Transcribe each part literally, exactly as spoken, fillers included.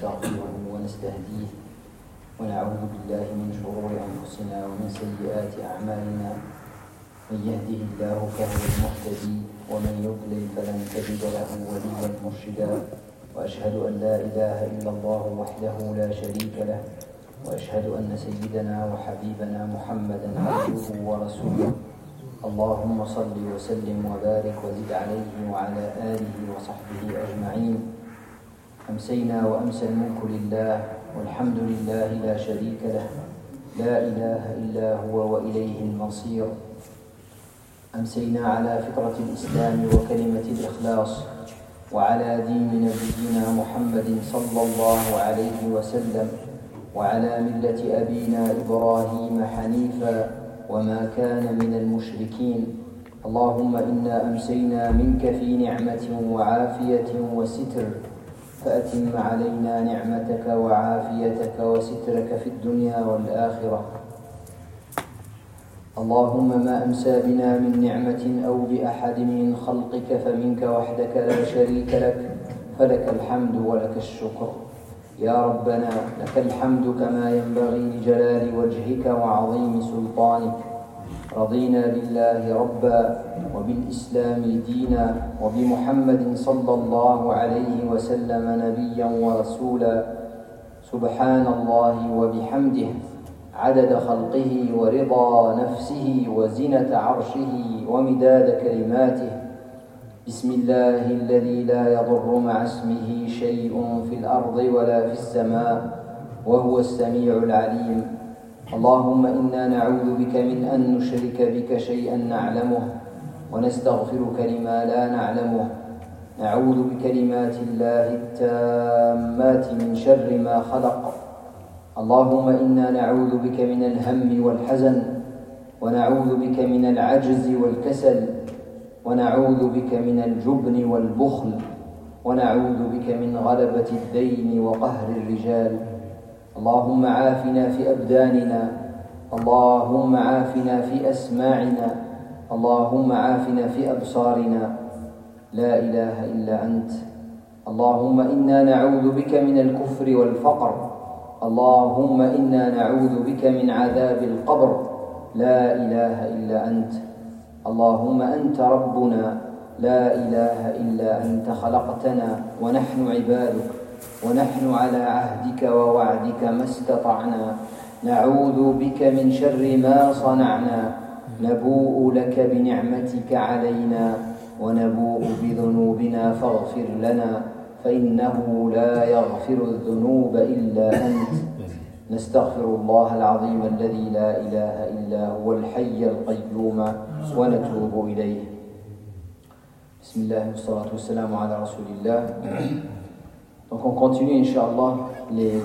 ونستغفره ونستهديه ونعوذ بالله من شرور أنفسنا ومن سيئات أعمالنا. من يهده الله فهو المهتدي ومن يضلل فلن تجد له وليا مرشدا. وأشهد أن لا إله إلا الله وحده لا شريك له، وأشهد أن سيدنا وحبيبنا محمدا عبده ورسوله. اللهم صل وسلم وبارك وزد عليه وعلى آله وصحبه أجمعين. أمسينا وأمسى الملك لله والحمد لله لا شريك له، لا إله إلا هو وإليه المصير. أمسينا على فطرة الإسلام وكلمة الإخلاص وعلى دين نبينا محمد صلى الله عليه وسلم وعلى ملة أبينا إبراهيم حنيفا وما كان من المشركين. اللهم إنا أمسينا منك في نعمة وعافية وستر، فأتم علينا نعمتك وعافيتك وسترك في الدنيا والآخرة. اللهم ما أمسى بنا من نعمة أو بأحد من خلقك فمنك وحدك لا شريك لك، فلك الحمد ولك الشكر. يا ربنا لك الحمد كما ينبغي لجلال وجهك وعظيم سلطانك. رضينا بالله ربا وبالإسلام دينا وبمحمد صلى الله عليه وسلم نبيا ورسولا. سبحان الله وبحمده عدد خلقه ورضا نفسه وزنة عرشه ومداد كلماته. بسم الله الذي لا يضر مع اسمه شيء في الأرض ولا في السماء وهو السميع العليم. اللهم إنا نعوذ بك من أن نشرك بك شيئا نعلمه ونستغفرك لما لا نعلمه. نعوذ بكلمات الله التامات من شر ما خلق. اللهم إنا نعوذ بك من الهم والحزن، ونعوذ بك من العجز والكسل، ونعوذ بك من الجبن والبخل، ونعوذ بك من غلبة الدين وقهر الرجال. اللهم عافنا في أبداننا، اللهم عافنا في أسماعنا، اللهم عافنا في أبصارنا. لا إله إلا أنت. اللهم إنا نعوذ بك من الكفر والفقر. اللهم إنا نعوذ بك من عذاب القبر. لا إله إلا أنت. اللهم أنت ربنا، لا إله إلا أنت. خلقتنا ونحن عبادك، ونحن على عهدك ووعدك ما استطعنا. نعوذ بك من شر ما صنعنا. نبوء لك بنعمتك علينا ونبوء بذنوبنا فاغفر لنا، فإنه لا يغفر الذنوب إلا أنت. نستغفر الله العظيم الذي لا إله إلا هو الحي القيوم ونتوب إليه. بسم الله والصلاة والسلام على رسول الله. Donc on continue, Inch'Allah, les,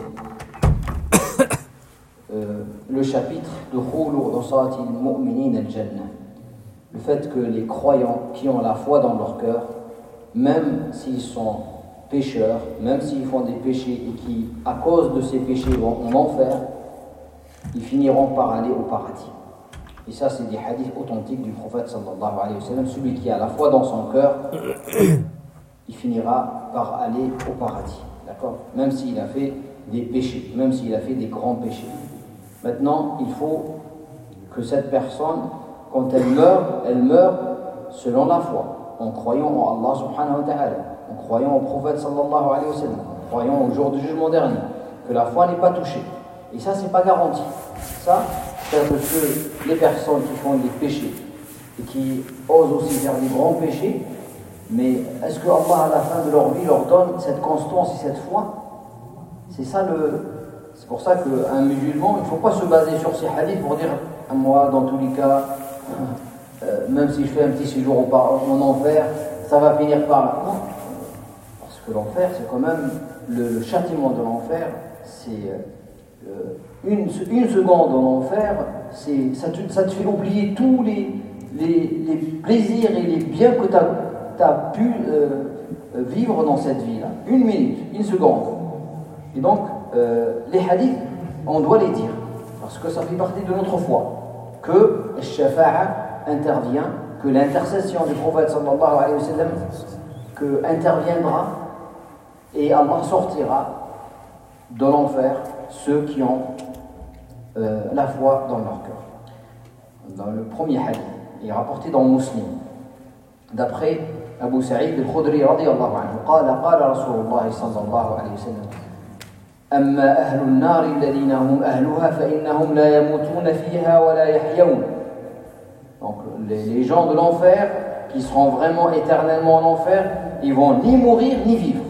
euh, le chapitre de Khulu Usati al-Mu'minin al-Jannah. Le fait que les croyants qui ont la foi dans leur cœur, même s'ils sont pécheurs, même s'ils font des péchés et qui, à cause de ces péchés, vont en enfer, ils finiront par aller au paradis. Et ça, c'est des hadiths authentiques du prophète sallallahu alayhi wa sallam. Celui qui a la foi dans son cœur, il finira par aller au paradis, d'accord ? Même s'il a fait des péchés, même s'il a fait des grands péchés. Maintenant, il faut que cette personne, quand elle meurt, elle meurt selon la foi, en croyant en Allah subhanahu wa ta'ala, en croyant au prophète sallallahu alayhi wa sallam, en croyant au jour du jugement dernier, que la foi n'est pas touchée. Et ça, c'est pas garanti. Ça, c'est parce que les personnes qui font des péchés et qui osent aussi faire des grands péchés, mais est-ce que Allah, à la fin de leur vie, leur donne cette constance et cette foi? C'est ça le... C'est pour ça qu'un musulman, il ne faut pas se baser sur ces hadiths pour dire « moi, dans tous les cas, euh, même si je fais un petit séjour au par... en enfer, ça va finir par... » Non, parce que l'enfer, c'est quand même... Le, le châtiment de l'enfer, c'est... Euh, une, une seconde en enfer, c'est, ça, te, ça te fait oublier tous les, les, les plaisirs et les biens que tu as tu as pu euh, vivre dans cette vie-là. Une minute, une seconde. Et donc, euh, les hadiths, on doit les dire, parce que ça fait partie de notre foi, que le shafa'a intervient, que l'intercession du prophète sallallahu alayhi wa sallam que interviendra et Allah sortira de l'enfer ceux qui ont euh, la foi dans leur cœur. Dans le premier hadith, il est rapporté dans Muslim, d'après Abu Sa'id al-Khudri radiyallahu anhu, قال قال رسول الله صلى الله عليه وسلم أما أهل النار الذين هم أهلها فإنهم لا يموتون فيها ولا يحيون. Donc les, les gens de l'enfer qui seront vraiment éternellement en enfer, ils vont ni mourir ni vivre.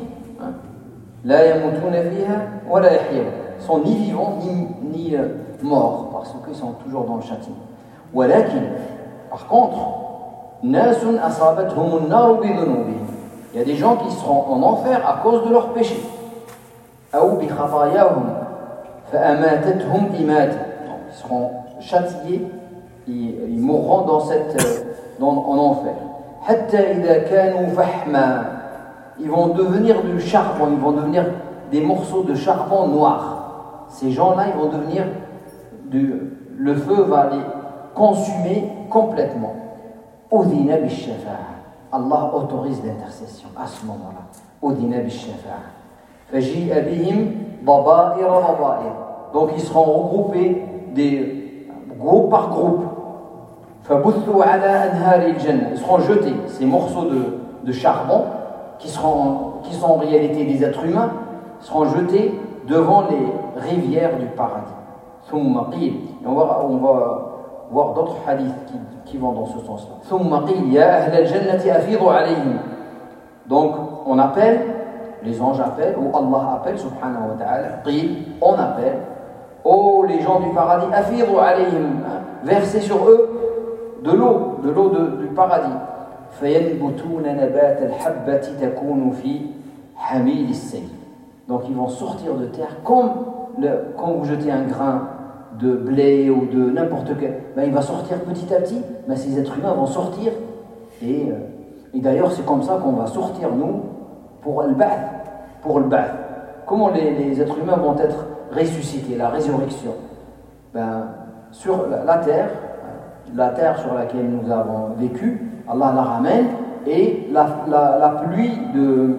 لا يموتون فيها ولا يحيون. Ils sont ni vivants ni, ni euh, morts parce qu'ils sont toujours dans le châtiment. ولكن par contre ناس أصابتهم النار بذنوبهم. Il y a des gens qui seront en enfer à cause de leurs péchés. أو بخطاياهم فأماتتهم إماتة. Ils seront châtiés, ils, ils mourront dans cette, dans, en enfer. حتى إذا كانوا فحما. Ils vont devenir du charbon, ils vont devenir des morceaux de charbon noir. Ces gens-là, ils vont devenir du, le feu va les consumer complètement. Udhina bish-shafa'a. Allah autorise l'intercession à ce moment-là. Udhina bish-shafa'a. Faji'a bihim daba'ira daba'ir. Donc ils seront regroupés des groupe par groupe. Fabuthu ala anhari al-jannah. Ils seront jetés, ces morceaux de, de charbon qui seront qui sont en réalité des êtres humains, seront jetés devant les rivières du paradis. Thumma qil. On va on va voir d'autres hadiths qui, qui vont dans ce sens-là. Thumma qil ya ahl al-jannati afidu alayhim. Donc on appelle, les anges appellent, ou Allah appelle, subhanahu wa ta'ala, qil, on appelle, oh les gens du paradis, afidu alayhim, versez sur eux de l'eau, de l'eau de, du paradis. فينبتون نبات الحبة تكون في حميل السيل. Donc ils vont sortir de terre comme le, quand vous jetez un grain de blé ou de n'importe quel, ben il va sortir petit à petit, ben ces êtres humains vont sortir et, et d'ailleurs c'est comme ça qu'on va sortir nous pour le ba'th, pour le ba'th. Comment les, les êtres humains vont être ressuscités, la résurrection? Ben sur la, la terre, la terre sur laquelle nous avons vécu, Allah la ramène et la, la, la pluie de,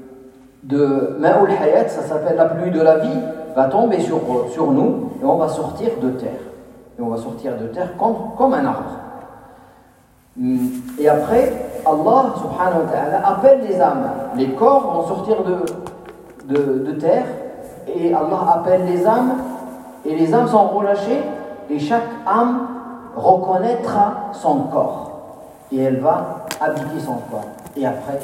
de Ma'ul Hayat, ça s'appelle la pluie de la vie, va tomber sur, sur nous et on va sortir de terre. Et on va sortir de terre comme, comme un arbre. Et après, Allah subhanahu wa ta'ala appelle les âmes. Les corps vont sortir de, de, de terre et Allah appelle les âmes et les âmes sont relâchées et chaque âme reconnaîtra son corps. Et elle va habiter son corps. Et après,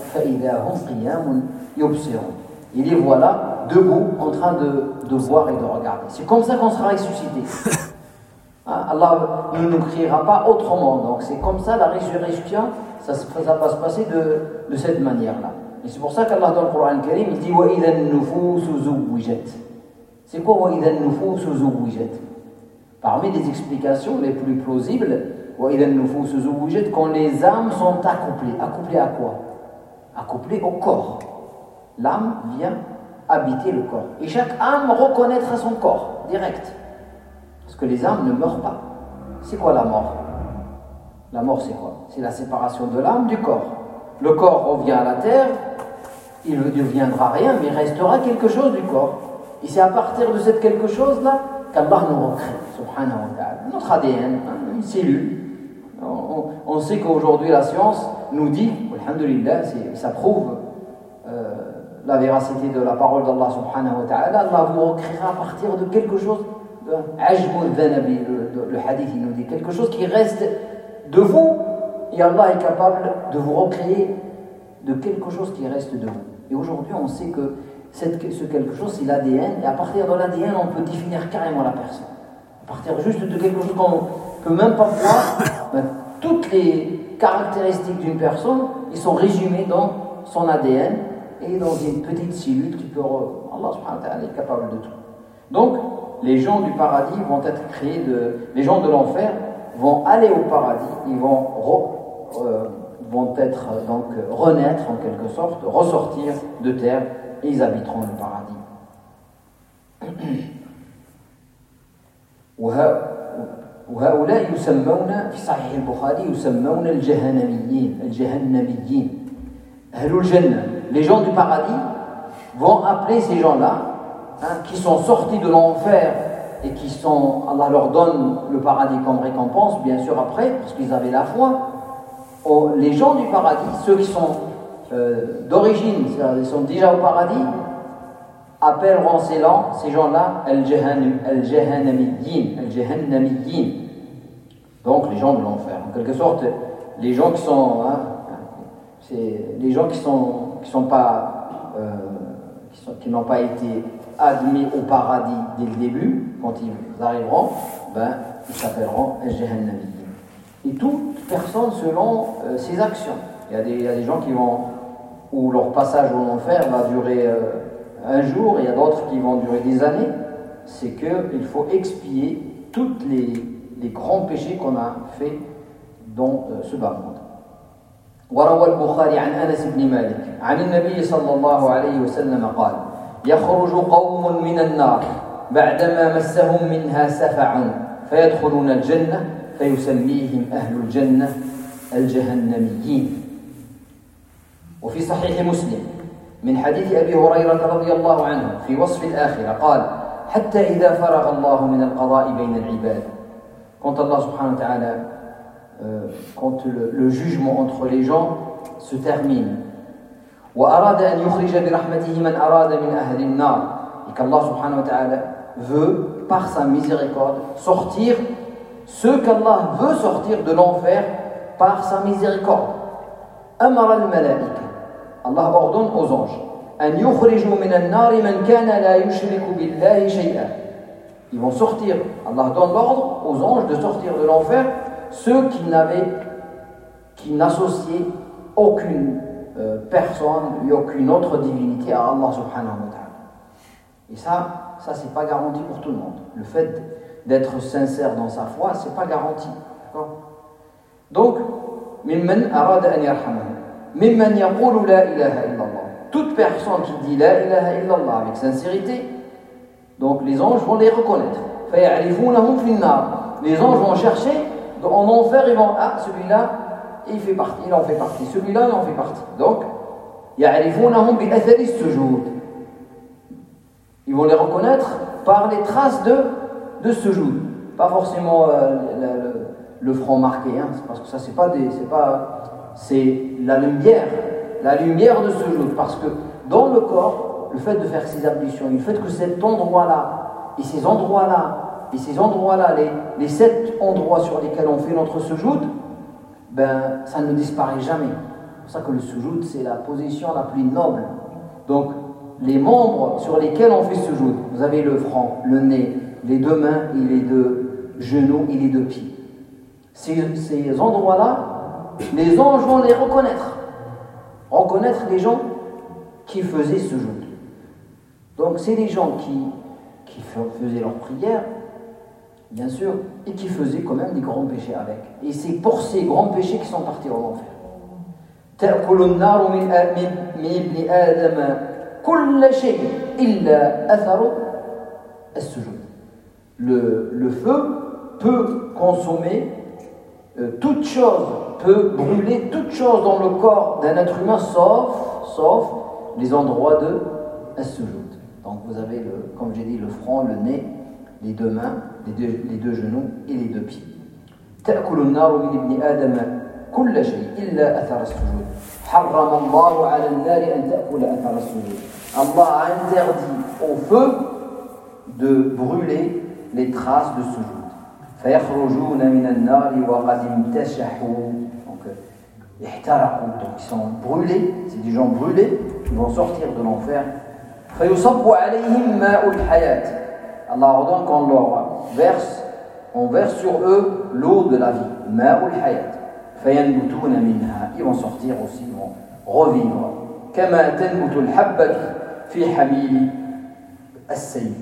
et les voilà debout en train de, de voir et de regarder. C'est comme ça qu'on sera ressuscité. Hein? Allah ne nous criera pas autrement. Donc c'est comme ça la résurrection, ça, ça va se passer de, de cette manière-là. Et c'est pour ça qu'Allah dans le Coran Karim, il dit وَإِذَا النُّفُوسُ زُوِّجَتْ. C'est quoi وَإِذَا النُّفُوسُ زُوِّجَتْ? Parmi les explications les plus plausibles, quand les âmes sont accouplées. Accouplées à quoi? Accouplées au corps. L'âme vient habiter le corps. Et chaque âme reconnaîtra son corps, direct. Parce que les âmes ne meurent pas. C'est quoi la mort? La mort, c'est quoi? C'est la séparation de l'âme du corps. Le corps revient à la terre, il ne deviendra rien, mais il restera quelque chose du corps. Et c'est à partir de cette quelque chose-là qu'Allah nous recrée, subhanahu wa ta'ala. Notre A D N, une cellule. On, on sait qu'aujourd'hui la science nous dit, alhamdulillah, ça prouve euh, la véracité de la parole d'Allah subhanahu wa ta'ala. Allah vous recréera à partir de quelque chose, de ajmul dhanabi, le, le hadith il nous dit, quelque chose qui reste de vous, et Allah est capable de vous recréer de quelque chose qui reste de vous. Et aujourd'hui on sait que cette, ce quelque chose c'est l'A D N, et à partir de l'A D N on peut définir carrément la personne. À partir juste de quelque chose qu'on ne peut même pas voir, ben, toutes les caractéristiques d'une personne, ils sont résumés dans son A D N et dans une petite cellule qui peut... Allah subhanahu wa ta'ala est capable de tout. Donc, les gens du paradis vont être créés de... Les gens de l'enfer vont aller au paradis, ils vont, re, euh, vont être, donc, renaître en quelque sorte, ressortir de terre et ils habiteront le paradis. وهؤلاء يسمون في صحيح البخاري يسمون الجهنميين الجهنميين أهل الجنة. Les gens du paradis vont appeler ces gens-là hein, qui sont sortis de l'enfer et qui sont, Allah leur donne le paradis comme récompense, bien sûr après, parce qu'ils avaient la foi. Oh, les gens du paradis, ceux qui sont euh, d'origine, ils sont déjà au paradis, appelleront ces, gens, ces gens-là Al-Jahannamiyyin, Al-Jahannamiyyin. Donc les gens de l'enfer. En quelque sorte, les gens qui sont, hein, c'est les gens qui sont, qui sont pas, euh, qui, sont, qui n'ont pas été admis au paradis dès le début, quand ils arriveront, ben ils s'appelleront Al-Jahannamiyyin. Et toute personne selon euh, ses actions. Il y a des, il y a des gens qui vont, où leur passage en enfer va durer euh, un jour, et il y a d'autres qui vont durer des années. C'est qu'il faut expier tous les, les grands péchés qu'on a fait dans euh, ce bas monde. وروى البخاري عن أنس بن مالك عن النبي صلى الله عليه وسلم قال: يخرج قوم من النار بعدما مسهم منها سفع فيدخلون الجنة فيسميهم أهل الجنة الجهنميين. وفي صحيح مسلم من حديث أبي هريرة رضي الله عنه في وصف الآخرة قال: حتى إذا فرغ الله من القضاء بين العباد. Quand Allah subhanahu wa ta'ala, euh, quand le, le jugement entre les gens se termine, وأراد أن يخرج برحمته من أراد من أهل النار, et qu'Allah subhanahu wa ta'ala veut, par sa miséricorde, sortir ceux qu'Allah veut sortir de l'enfer par sa miséricorde. أمر الملائكة, Allah ordonne aux anges, أن يخرجوا من النار من كان لا يشرك بالله شيئا. Ils vont sortir, Allah donne l'ordre aux anges de sortir de l'enfer ceux qui n'avaient, qui n'associaient aucune euh, personne et aucune autre divinité à Allah subhanahu wa ta'ala. Et ça, ça c'est pas garanti pour tout le monde. Le fait d'être sincère dans sa foi, c'est pas garanti. D'accord ? Donc, mimman arada an yarhamahu, mimman yaqulu la ilaha illallah. Toute personne qui dit la ilaha illallah avec sincérité, donc les anges vont les reconnaître. فَيَعْرِفُونَهُمْ فِي النَّارِ. Les anges vont chercher en enfer, ils vont, ah, celui-là, il fait partie, il en fait partie. Celui-là, il en fait partie. Donc, يَعْرِفُونَهُمْ بِأَثَرِ السُّجُودِ. Ils vont les reconnaître par les traces de, de sujoud. Pas forcément euh, le, le, le front marqué, hein, parce que ça, c'est pas des, c'est pas, c'est la lumière, la lumière de sujoud. Parce que dans le corps, le fait de faire ces ablutions, le fait que cet endroit-là, et ces endroits-là, et ces endroits-là, les, les sept endroits sur lesquels on fait notre sujoud, ben, ça ne disparaît jamais. C'est pour ça que le sujoud, c'est la position la plus noble. Donc, les membres sur lesquels on fait sujoud, vous avez le front, le nez, les deux mains et les deux genoux et les deux pieds. Ces, ces endroits-là, les anges vont les reconnaître. Reconnaître les gens qui faisaient sujoud. Donc, c'est les gens qui, qui faisaient leur prière, bien sûr, et qui faisaient quand même des grands péchés avec. Et c'est pour ces grands péchés qu'ils sont partis en enfer. تأكل النار من من ابن آدم كل شيء إلا أثر السجود. Le, le feu peut consommer euh, toute chose, peut brûler toute chose dans le corps d'un être humain, sauf, sauf les endroits de as-sujud. Donc vous avez, le, comme j'ai dit, le front, le nez, les deux mains, les deux, les deux genoux et les deux pieds. تأكل النار من ابن آدم كل شيء إلا أثر السجود. حرم الله على النار أن تأكل أثر السجود. Allah a interdit au feu de brûler les traces de sujoud. فيخرجون من النار وقد امتشحوا. Donc, احترقوا, donc ils sont brûlés, c'est des gens brûlés, ils vont sortir de l'enfer. فيصب عليهم ماء الحياة. Allah ordonne qu'on leur verse, on verse sur eux l'eau de la vie, ماء الحياة. فينبتون منها, ils vont sortir aussi, ils vont revivre. كما تنبت الحبة في حميل السيل.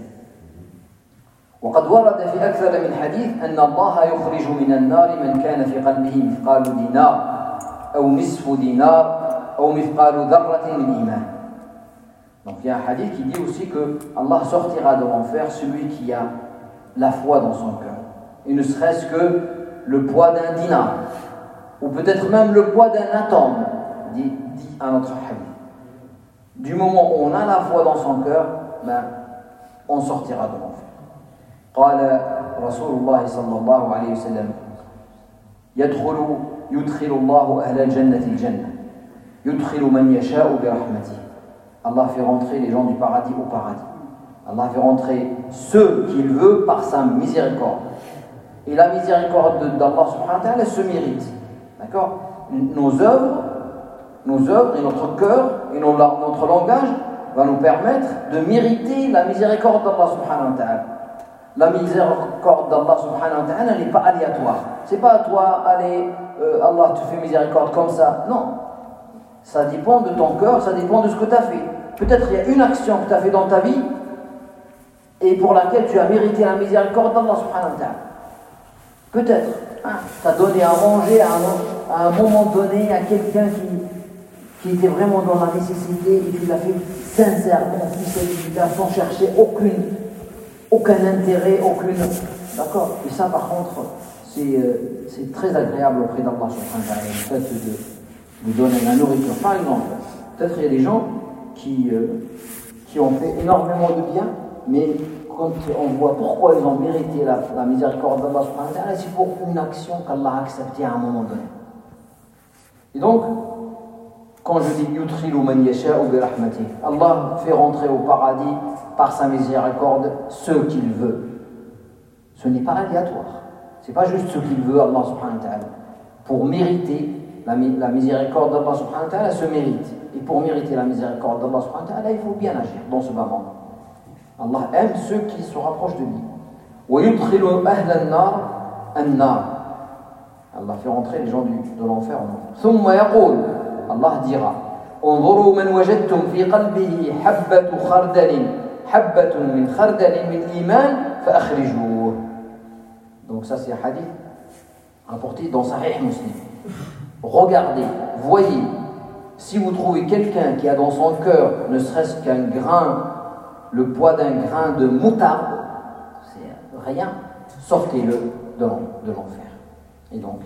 وقد ورد في أكثر من حديث أن الله يخرج من النار من كان في قلبه مثقال دينار أو نصف دينار أو مثقال ذرة من إيمان. Donc il y a un hadith qui dit aussi que Allah sortira de l'enfer celui qui a la foi dans son cœur. Et ne serait-ce que le poids d'un dinar, ou peut-être même le poids d'un atome, dit, dit un autre hadith. Du moment où on a la foi dans son cœur, ben, on sortira de l'enfer. قال رسول الله صلى الله عليه وسلم يدخل يدخل الله أهل الجنة الجنة يدخل من يشاء برحمته. Allah fait rentrer les gens du paradis au paradis. Allah fait rentrer ceux qu'il veut par sa miséricorde. Et la miséricorde d'Allah subhanahu wa ta'ala se mérite. D'accord? Nos œuvres, nos œuvres et notre cœur et nos, notre langage va nous permettre de mériter la miséricorde d'Allah subhanahu wa ta'ala. La miséricorde d'Allah subhanahu wa ta'ala n'est pas aléatoire. C'est pas à toi, allez, euh, Allah te fait miséricorde comme ça. Non. Ça dépend de ton cœur, ça dépend de ce que tu as fait. Peut-être il y a une action que tu as fait dans ta vie et pour laquelle tu as mérité la miséricorde d'Allah subhanahu wa ta'ala. Peut-être. Hein, tu as donné à manger à un, à un moment donné à quelqu'un qui, qui était vraiment dans la nécessité et tu l'as fait sincèrement, sans chercher aucune, aucun intérêt, aucune... D'accord? Et ça par contre, c'est, euh, c'est très agréable auprès d'Allah subhanahu wa ta'ala, le fait de, de donner la nourriture. Par exemple, peut-être il y a des gens qui, euh, qui ont fait énormément de bien, mais quand on voit pourquoi ils ont mérité la, la miséricorde d'Allah subhanahu wa ta'ala, c'est pour une action qu'Allah a acceptée à un moment donné. Et donc, quand je dis yudkhilu man yasha'u bi rahmatih, Allah fait rentrer au paradis par sa miséricorde ceux qu'il veut. Ce n'est pas aléatoire. C'est pas juste ce qu'il veut, Allah subhanahu wa ta'ala. Pour mériter la, la miséricorde d'Allah subhanahu wa ta'ala se mérite. Et pour mériter la miséricorde d'Allah subhanahu wa ta'ala, il faut bien agir dans ce bas monde. Allah aime ceux qui se rapprochent de lui. وَيُدْخِلُ أَهْلَ النَّارِ النَّارِ. Allah fait rentrer les gens du, de l'enfer en enfer. ثُمَّ يَقُولُ. Allah dira انظروا من وجدتم في قلبه حبة خردل حبة من خردل من إيمان فأخرجوه. Donc ça c'est un hadith rapporté dans Sahih Muslim. Regardez, voyez, si vous trouvez quelqu'un qui a dans son cœur ne serait-ce qu'un grain, le poids d'un grain de moutarde, c'est rien, sortez-le de l'enfer. Et donc,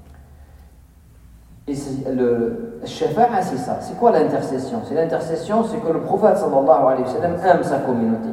et c'est le shafa'a, c'est ça. C'est quoi l'intercession? C'est l'intercession, c'est que le prophète sallallahu alayhi wa sallam aime sa communauté.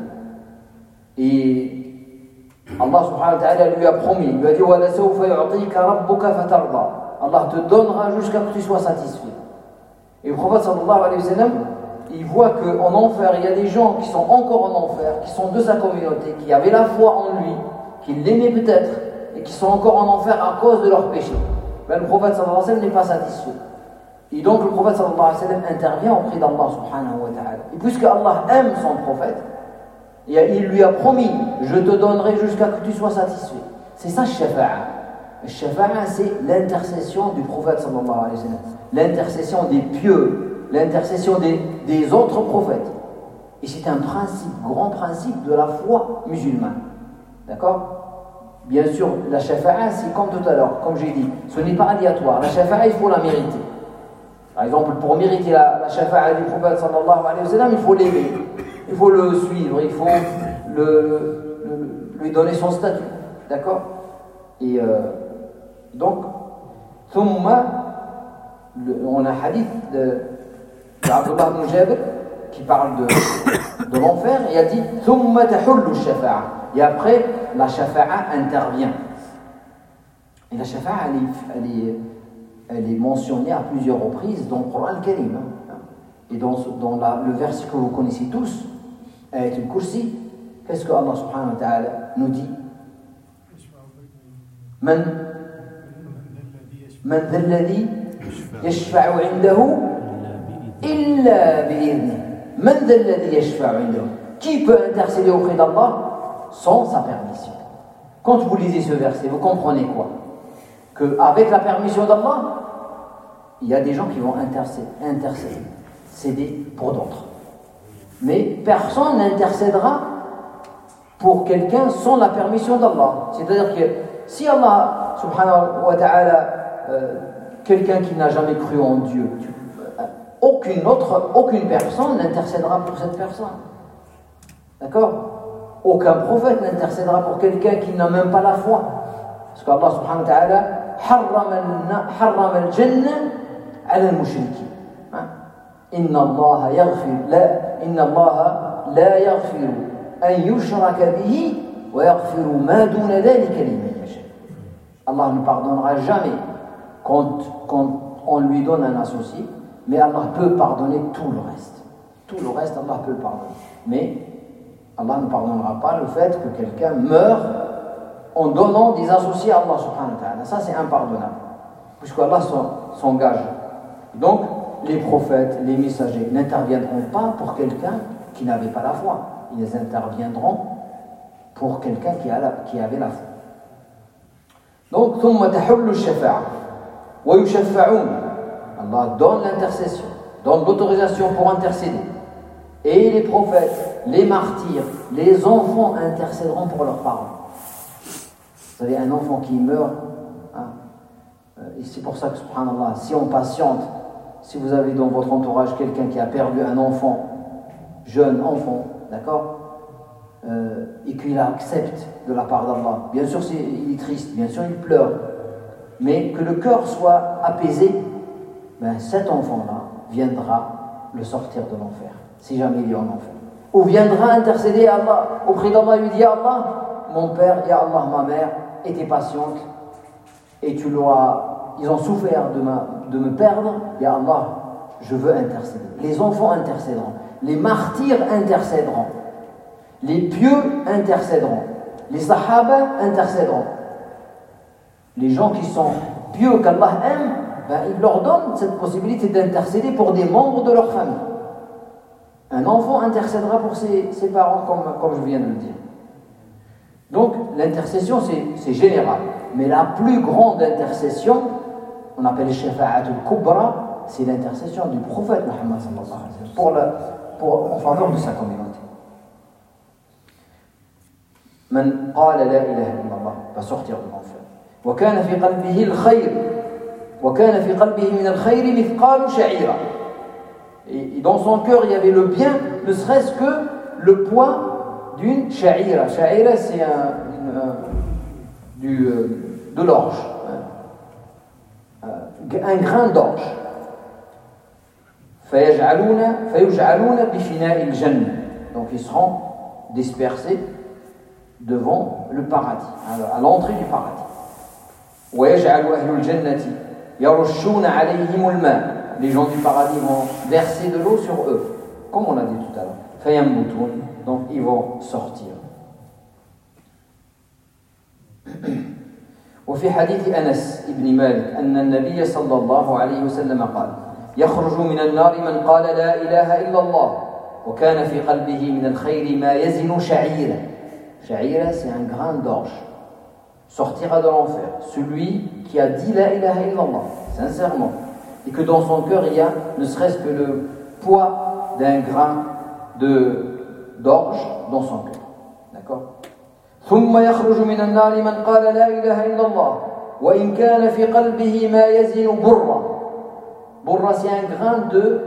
Et Allah subhanahu wa ta'ala lui a promis, il lui a dit wa la sawfa yu'tika rabbuka fatarda. Allah te donnera jusqu'à ce que tu sois satisfait. Et le prophète sallallahu alayhi wa sallam, il voit qu'en enfer, il y a des gens qui sont encore en enfer, qui sont de sa communauté, qui avaient la foi en lui, qui l'aimaient peut-être, et qui sont encore en enfer à cause de leurs péchés. Mais le prophète sallallahu alayhi wa sallam n'est pas satisfait. Et donc le prophète sallallahu alayhi wa sallam intervient auprès d'Allah subhanahu wa ta'ala. Et puisque Allah aime son prophète, il lui a promis, je te donnerai jusqu'à ce que tu sois satisfait. C'est ça le shafa'a. Le shafa'a, c'est l'intercession du prophète sallallahu alayhi wa sallam. L'intercession des pieux, l'intercession des, des autres prophètes. Et c'est un principe, grand principe de la foi musulmane. D'accord? Bien sûr, la shafa'a, c'est comme tout à l'heure, comme j'ai dit, ce n'est pas aléatoire. La shafa'a, il faut la mériter. Par exemple, pour mériter la, la shafa'a du prophète sallallahu alayhi wa sallam, il faut l'aimer, il faut le suivre, il faut le, le, lui donner son statut. D'accord? Et euh, donc, thumma, le, on a un hadith de, de Abdullah ibn Jabir qui parle de, de l'enfer, et il a dit thumma tahullu shafa'a. Et après, la shafa'a intervient. Et la shafa'a, elle est, elle est, elle est mentionnée à plusieurs reprises dans le Coran al-Karim. Et dans, dans la, le verset que vous connaissez tous, Ayat al-Kursi, qu'est-ce que Allah subhanahu wa ta'ala nous dit? Man Man dha alladhi yashfa'u 'indahu illa bi'idhnihi. Man dha alladhi yashfa'u 'indahu. Qui peut intercéder auprès d'Allah sans sa permission? Quand vous lisez ce verset, vous comprenez quoi? Qu'avec la permission d'Allah, il y a des gens qui vont intercéder, intercéder pour d'autres. Mais personne n'intercédera pour quelqu'un sans la permission d'Allah. C'est-à-dire que si Allah, subhanahu wa ta'ala, euh, quelqu'un qui n'a jamais cru en Dieu, tu, euh, aucune autre, aucune personne n'intercédera pour cette personne. D'accord? Aucun prophète n'intercédera pour quelqu'un qui n'a même pas la foi. Parce qu'Allah subhanahu wa ta'ala harrama al-jannah ala al-mushriki. Inna Allah yaghfir la inna Allah la yaghfiru أن يشرك به ويغفر ما دون ذلك لمن يشاء. Allah ne pardonnera jamais quand, quand on lui donne un associé, mais Allah peut pardonner tout le reste. Tout le reste, Allah peut le pardonner. Mais Allah ne pardonnera pas le fait que quelqu'un meure en donnant des associés à Allah subhanahu wa ta'ala. Ça, c'est impardonnable, puisque Allah s'engage. Donc, les prophètes, les messagers n'interviendront pas pour quelqu'un qui n'avait pas la foi. Ils interviendront pour quelqu'un qui, a la, qui avait la foi. Donc, ثم تحل الشفاعة ويشفعون. Allah donne l'intercession, donne l'autorisation pour intercéder. Et les prophètes, les martyrs, les enfants intercéderont pour leurs parents. Vous savez, un enfant qui meurt, hein, et c'est pour ça que, subhanallah, si on patiente, si vous avez dans votre entourage quelqu'un qui a perdu un enfant, jeune enfant, d'accord, euh, et qu'il accepte de la part d'Allah, bien sûr c'est, il est triste, bien sûr il pleure, mais que le cœur soit apaisé, ben cet enfant-là viendra le sortir de l'enfer, si jamais il est en enfer. Ou viendra intercéder à Allah, auprès d'Allah, lui dit « Allah, mon père, ya Allah, ma mère, était patiente, et tu l'as, ils ont souffert de, ma, de me perdre, ya Allah, je veux intercéder. » Les enfants intercéderont, les martyrs intercéderont, les pieux intercéderont, les sahaba intercéderont. Les gens qui sont pieux, qu'Allah aime, ben, il leur donne cette possibilité d'intercéder pour des membres de leur famille. Un enfant intercédera pour ses, ses parents, comme, comme je viens de le dire. Donc, l'intercession, c'est, c'est général. Mais la plus grande intercession, on appelle Shafa'atul Kubra, c'est l'intercession du prophète Muhammad sallallahu alayhi wa sallam pour, le, pour en faveur de sa communauté. Man qala la ilaha illallah va sortir de l'enfer. Wa kana fi qalbihi al-khayr. Wa kana fi qalbihi min al-khayr mithqalu sha'ira. Et dans son cœur, il y avait le bien, ne serait-ce que le poids d'une sha'ira. Sha'ira, c'est un, une, un, du, euh, de l'orge. Un, un grain d'orge. فَيَجْعَلُونَ فَيُجْعَلُونَ بِفِنَاءِ الْجَنَّةِ. Donc ils seront dispersés devant le paradis, à l'entrée du paradis. وَيَجْعَلُ أَهْلُ الْجَنَّةِ يَرُشُّونَ عَلَيْهِمُ الْمَاءَ. Les gens du paradis vont verser de l'eau sur eux, comme on l'a dit tout à l'heure. فَيَنْبُتُونَ. Donc ils vont sortir. وفي حديث أنس بن مالك أن النبي صلى الله عليه وسلم قال يخرج من النار من قال لا إله إلا الله وكان في قلبه من الخير ما يزن شعيرا. Sha'ira, c'est un grain d'orge. Sortira de l'enfer celui qui a dit la ilaha illallah, sincèrement, et que dans son cœur il y a ne serait-ce que le poids d'un grain de, d'orge dans son cœur. D'accord? ثم يخرج من النار من قال لا إله إلا الله وإن كان في قلبه ما يزن برة. Burra, c'est un grain de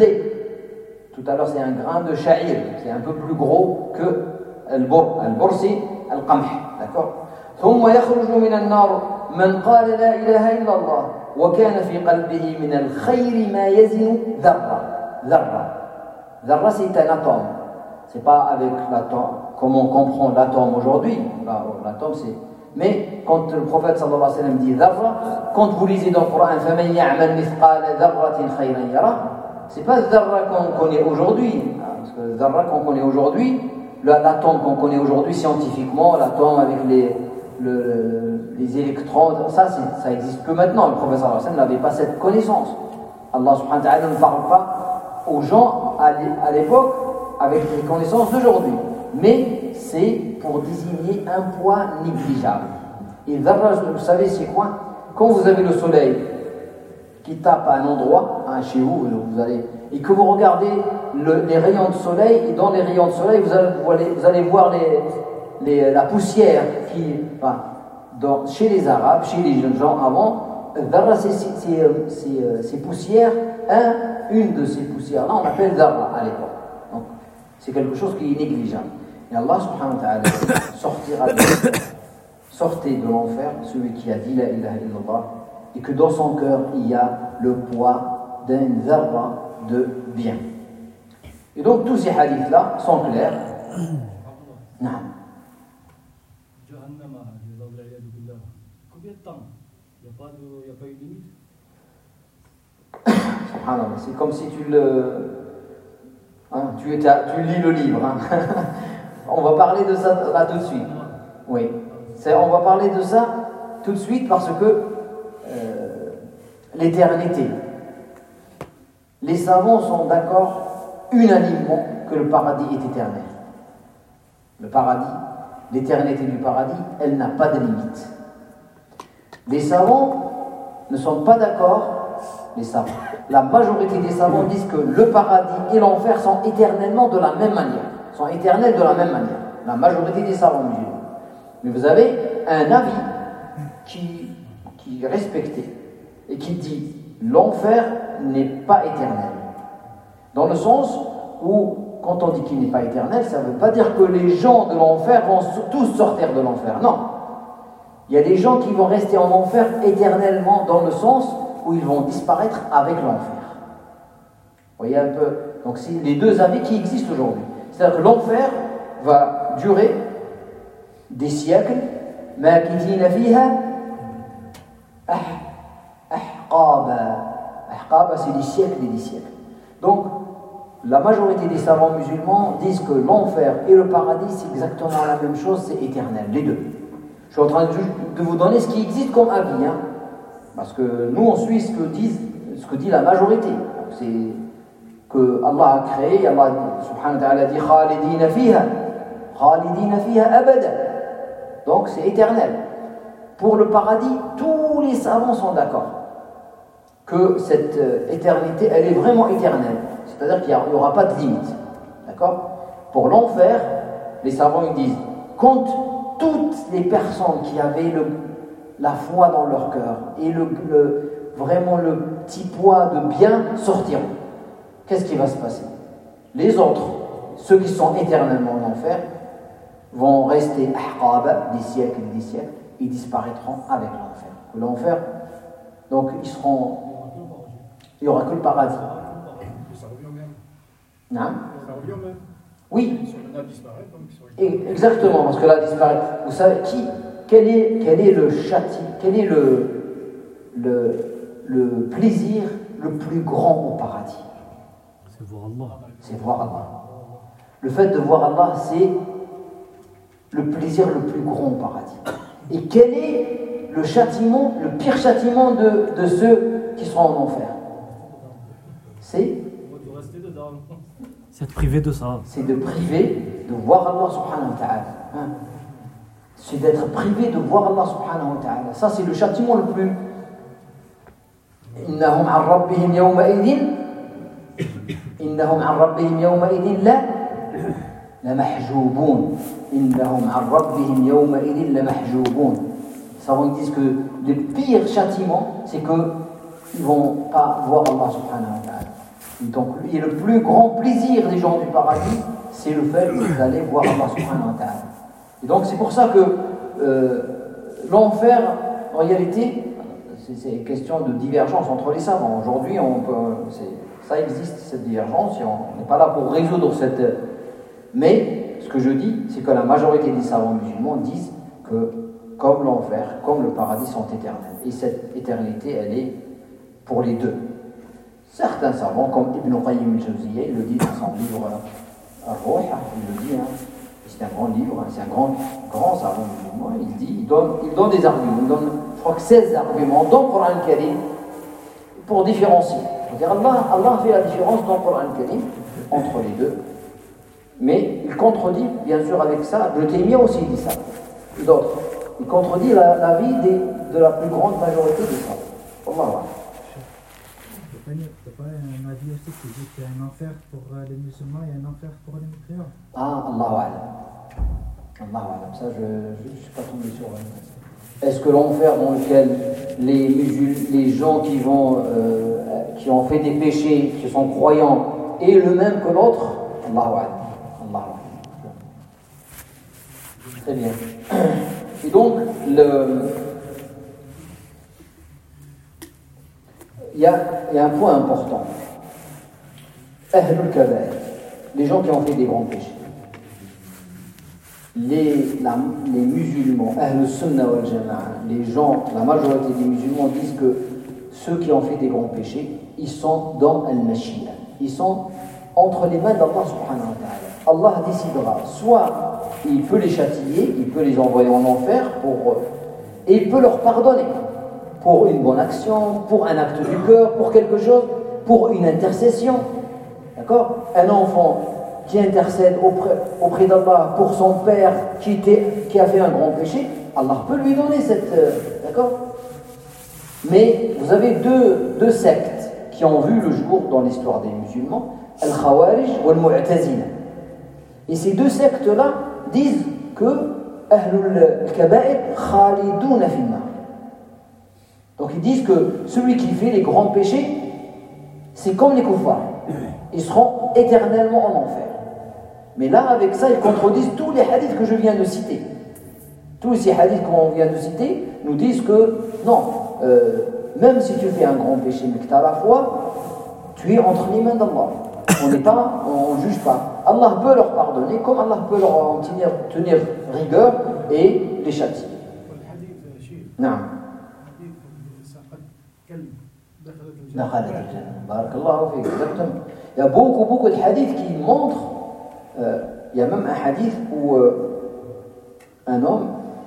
blé. Tout à l'heure, c'est un grain de sha'ir, c'est un peu plus gros que al-bur. Al-bur, c'est al-qamh. D'accord? ثم يخرج من النار من قال لا إله إلا الله وكان في قلبه من الخير ما يزن ذرة. ذرة. ذرة, c'est un atome. C'est pas avec l'atome, comme on comprend l'atome aujourd'hui. L'atome, c'est. Mais quand le prophète sallallahu alayhi wa sallam dit dharra, quand vous lisez dans le Coran فَمَنْ يَعْمَلْ مِثْقَالَ ذَرَّةٍ خَيْرًا يَرَهُ, c'est pas dharra qu'on connaît aujourd'hui, parce que dharra qu'on connaît aujourd'hui, l'atome qu'on connaît aujourd'hui scientifiquement, l'atome avec les, le, les électrons, ça, c'est, ça existe que maintenant. Le prophète sallallahu alayhi wa sallam n'avait pas cette connaissance. Allah subhanahu wa ta'ala ne parle pas aux gens à l'époque avec les connaissances d'aujourd'hui, mais c'est pour désigner un poids négligeable. Et dharra, vous savez c'est quoi? Quand vous avez le soleil qui tape à un endroit, hein, chez vous, vous allez, et que vous regardez le, les rayons de soleil, et dans les rayons de soleil, vous allez, vous allez, vous allez voir les, les, la poussière qui, enfin, dans, chez les Arabes, chez les jeunes gens avant, dharra, c'est, c'est, c'est, c'est, c'est poussières, un, une de ces poussières-là, on appelle dharra à l'époque. Donc, c'est quelque chose qui est négligeable. Et Allah subhanahu wa ta'ala sortira de l'enfer, sortez de l'enfer celui qui a dit la ilaha illallah et que dans son cœur il y a le poids d'un dharra de bien. Et donc tous ces hadiths là sont clairs combien de temps? Il n'y a, a pas une limite? Subhanallah, c'est comme si tu le. Hein, tu, tu lis le livre. Hein. On va parler de ça là tout de suite. Oui. C'est, on va parler de ça tout de suite parce que euh, l'éternité. Les savants sont d'accord unanimement que le paradis est éternel. Le paradis, l'éternité du paradis, elle n'a pas de limite. Les savants ne sont pas d'accord. Les savants. La majorité des savants disent que le paradis et l'enfer sont éternellement de la même manière. Sont éternels de la même manière. La majorité des savants musulmans. Mais vous avez un avis qui, qui est respecté et qui dit l'enfer n'est pas éternel. Dans le sens où, quand on dit qu'il n'est pas éternel, ça ne veut pas dire que les gens de l'enfer vont tous sortir de l'enfer. Non. Il y a des gens qui vont rester en enfer éternellement dans le sens où ils vont disparaître avec l'enfer. Vous voyez un peu? Donc c'est les deux avis qui existent aujourd'hui. C'est-à-dire que l'enfer va durer des siècles. ماكثين فيها أحقابا. Ahqaba, c'est des siècles et des siècles. Donc, la majorité des savants musulmans disent que l'enfer et le paradis, c'est exactement la même chose, c'est éternel, les deux. Je suis en train de, de vous donner ce qui existe comme avis, hein, parce que nous, on suit ce que, disent, ce que dit la majorité. C'est que Allah a créé, Allah subhanahu wa ta'ala dit Khalidina fiha, Khalidina fiha abada. Donc, c'est éternel. Pour le paradis, tous les savants sont d'accord que cette éternité, elle est vraiment éternelle. C'est-à-dire qu'il n'y aura pas de limite. D'accord? Pour l'enfer, les savants ils disent, quand toutes les personnes qui avaient le, la foi dans leur cœur et le, le, vraiment le petit poids de bien sortiront, qu'est-ce qui va se passer? Les autres, ceux qui sont éternellement en enfer, vont rester ahqaba, des siècles et des siècles, et disparaîtront avec l'enfer. L'enfer, donc ils seront... Il n'y aura que le paradis. Ça revient au même. Non? Ça revient au même. Oui. Sur le nat disparaît, donc sur Et exactement, parce que là disparaît. Vous savez qui, quel est, quel est le châti, quel est le, le, le plaisir le plus grand au paradis? C'est voir Allah. C'est voir Allah. Le fait de voir Allah, c'est le plaisir le plus grand au paradis. Et quel est le châtiment, le pire châtiment de, de ceux qui seront en enfer? C'est C'est de priver de ça. C'est de priver de voir Allah subhanahu wa ta'ala. Hein? C'est d'être privé de voir Allah subhanahu wa ta'ala. Ça, c'est le châtiment le plus. Innahum an rabbihim yawma'idin. Innahum an rabbihim yawma'idin la. La mahjouboun. Innahum an rabbihim yawma'idin la mahjouboun. Les savants disent que le pire châtiment, c'est qu'ils ne vont pas voir Allah subhanahu wa ta'ala. Donc, et le plus grand plaisir des gens du paradis, c'est le fait d'aller voir Allah subhanahu wa ta'ala. Et donc, c'est pour ça que euh, l'enfer, en réalité, c'est, c'est une question de divergence entre les savants. Aujourd'hui, on peut, c'est, ça existe, cette divergence, et on n'est pas là pour résoudre cette... Mais, ce que je dis, c'est que la majorité des savants musulmans disent que, comme l'enfer, comme le paradis sont éternels. Et cette éternité, elle est pour les deux. Certains savants, comme Ibn Qayyim al-Jawziyya, il le dit dans son livre Ar-Ruh, il le dit, hein, c'est un grand livre, c'est un grand, grand savant musulman, il dit, il donne, il donne des arguments, il donne, je crois que seize arguments dans le Coran al-Karim pour différencier. C'est-à-dire Allah, Allah fait la différence dans le Coran al-Karim entre les deux, mais il contredit, bien sûr, avec ça, Ibn Taymiyyah aussi dit ça, et d'autres. Il contredit la, la vie des, de la plus grande majorité des savants. Allah Allah. Il n'y a pas un avis aussi qui dit qu'il y a un enfer pour les musulmans et un enfer pour les mécréants. Ah, Allahu A'lam. Allahu A'lam. Ça, je ne suis pas tombé sur... Est-ce que l'enfer dans lequel les, musul- les gens qui, vont, euh, qui ont fait des péchés, qui sont croyants, est le même que l'autre? Allahu A'lam. Allahu A'lam. Très bien. Et donc, le... Il y, a, il y a un point important. Ahlul Kabair, les gens qui ont fait des grands péchés. les, la, les musulmans, Ahl Sunnah wal Jama'a, les gens, la majorité des musulmans disent que ceux qui ont fait des grands péchés, ils sont dans Al-Mashia. Ils sont entre les mains d'Allah subhanahu wa ta'ala. Allah décidera, soit il peut les châtier, il peut les envoyer en enfer, pour, et il peut leur pardonner pour une bonne action, pour un acte du cœur, pour quelque chose, pour une intercession. D'accord? Un enfant qui intercède auprès, auprès d'Allah pour son père qui, était, qui a fait un grand péché, Allah peut lui donner cette... Euh, d'accord? Mais vous avez deux, deux sectes qui ont vu le jour dans l'histoire des musulmans, Al-Khawarij ou Al-Mu'tazila. Et ces deux sectes-là disent que Ahlul Kaba'ir Khalidouna finna. Donc ils disent que celui qui fait les grands péchés, c'est comme les kuffars. Ils seront éternellement en enfer. Mais là, avec ça, ils contredisent tous les hadiths que je viens de citer. Tous ces hadiths qu'on vient de citer nous disent que non, euh, même si tu fais un grand péché mais que tu as la foi, tu es entre les mains d'Allah. On n'est pas, on ne juge pas. Allah peut leur pardonner comme Allah peut leur en tenir, tenir rigueur et les châtier. Non. Exactement. Il y a beaucoup, beaucoup de hadiths qui montrent, euh, il y a même un hadith où euh, un homme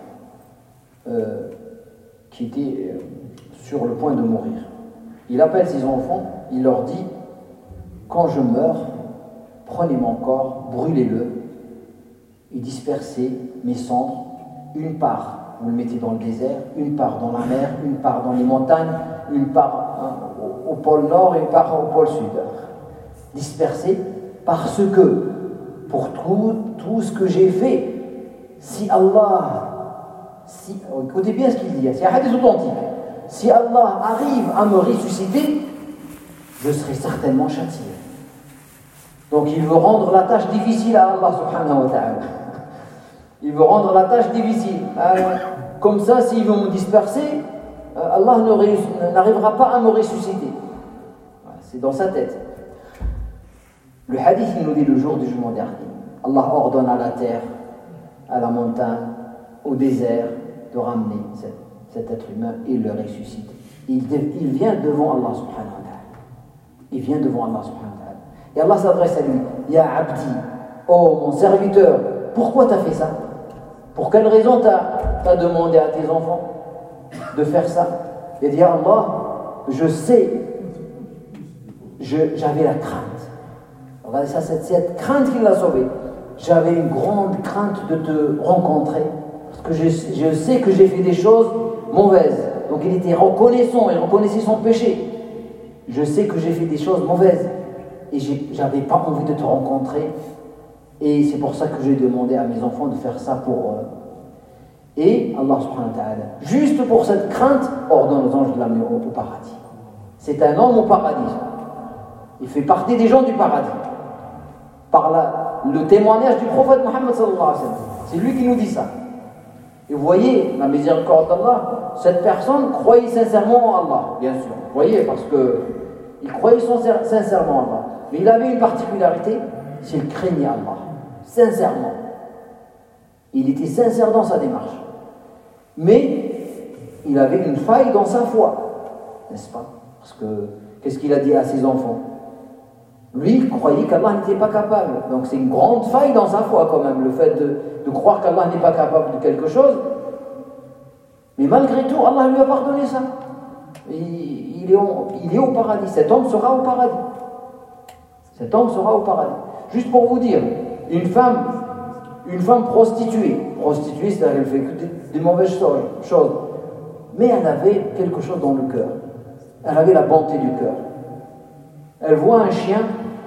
euh, qui était euh, sur le point de mourir, il appelle ses enfants, il leur dit: quand je meurs, prenez mon corps, brûlez-le et dispersez mes cendres, une part vous le mettez dans le désert, une part dans la mer, une part dans les montagnes, une part hein, au, au pôle nord et une part au pôle sud. Dispersez, parce que pour tout, tout ce que j'ai fait, si Allah, si, écoutez bien ce qu'il dit, c'est un hadith authentique, si Allah arrive à me ressusciter, je serai certainement châtié. Donc il veut rendre la tâche difficile à Allah subhanahu wa ta'ala. Il veut rendre la tâche difficile. Euh, comme ça, s'il veut me disperser, euh, Allah n'arrivera pas à me ressusciter. Voilà, c'est dans sa tête. Le hadith il nous dit le jour du jugement dernier. Allah ordonne à la terre, à la montagne, au désert, de ramener cet, cet être humain et le ressusciter. Il, il vient devant Allah subhanahu wa ta'ala. Il vient devant Allah subhanahu wa ta'ala. Et Allah s'adresse à lui: Ya Abdi, oh mon serviteur, pourquoi tu as fait ça? Pour quelle raison tu as demandé à tes enfants de faire ça? Il dit: Allah, je sais, je, j'avais la crainte. Regardez ça, c'est cette crainte qui l'a sauvé. J'avais une grande crainte de te rencontrer, parce que je, je sais que j'ai fait des choses mauvaises. Donc il était reconnaissant, il reconnaissait son péché. Je sais que j'ai fait des choses mauvaises et j'ai, j'avais pas envie de te rencontrer. Et c'est pour ça que j'ai demandé à mes enfants de faire ça pour eux. Et Allah subhanahu wa ta'ala, juste pour cette crainte, ordonne aux anges de l'amener au, au paradis. C'est un homme au paradis. Il fait partie des gens du paradis. Par la, le témoignage du prophète Mohammed sallallahu alayhi wa sallam. C'est lui qui nous dit ça. Et vous voyez, la miséricorde d'Allah, cette personne croyait sincèrement en Allah, bien sûr. Vous voyez, parce qu'il croyait sincèrement en Allah. Mais il avait une particularité, c'est qu'il craignait Allah. Sincèrement. Il était sincère dans sa démarche. Mais il avait une faille dans sa foi. N'est-ce pas? Parce que, qu'est-ce qu'il a dit à ses enfants? Lui, il croyait qu'Allah n'était pas capable. Donc c'est une grande faille dans sa foi quand même, le fait de, de croire qu'Allah n'est pas capable de quelque chose. Mais malgré tout, Allah lui a pardonné ça. Il, il, est, au, il est au paradis. Cet homme sera au paradis. Cet homme sera au paradis. Juste pour vous dire, une femme, une femme prostituée, prostituée, c'est-à-dire qu'elle fait que des, des mauvaises choses, mais elle avait quelque chose dans le cœur. Elle avait la bonté du cœur. Elle voit un chien